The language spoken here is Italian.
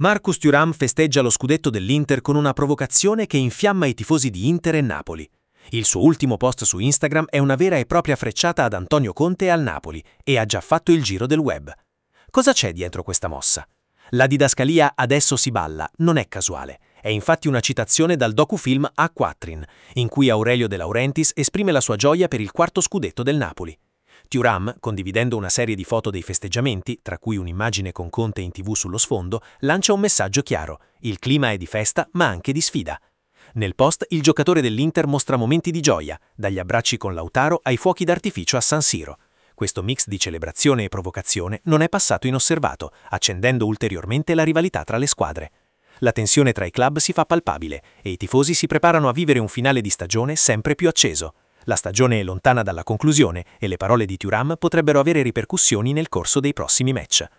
Marcus Thuram festeggia lo scudetto dell'Inter con una provocazione che infiamma i tifosi di Inter e Napoli. Il suo ultimo post su Instagram è una vera e propria frecciata ad Antonio Conte e al Napoli e ha già fatto il giro del web. Cosa c'è dietro questa mossa? La didascalia "adesso si balla" non è casuale. È infatti una citazione dal docufilm A Quattrin, in cui Aurelio De Laurentiis esprime la sua gioia per il quarto scudetto del Napoli. Thuram, condividendo una serie di foto dei festeggiamenti, tra cui un'immagine con Conte in TV sullo sfondo, lancia un messaggio chiaro: il clima è di festa, ma anche di sfida. Nel post il giocatore dell'Inter mostra momenti di gioia, dagli abbracci con Lautaro ai fuochi d'artificio a San Siro. Questo mix di celebrazione e provocazione non è passato inosservato, accendendo ulteriormente la rivalità tra le squadre. La tensione tra i club si fa palpabile e i tifosi si preparano a vivere un finale di stagione sempre più acceso. La stagione è lontana dalla conclusione e le parole di Thuram potrebbero avere ripercussioni nel corso dei prossimi match.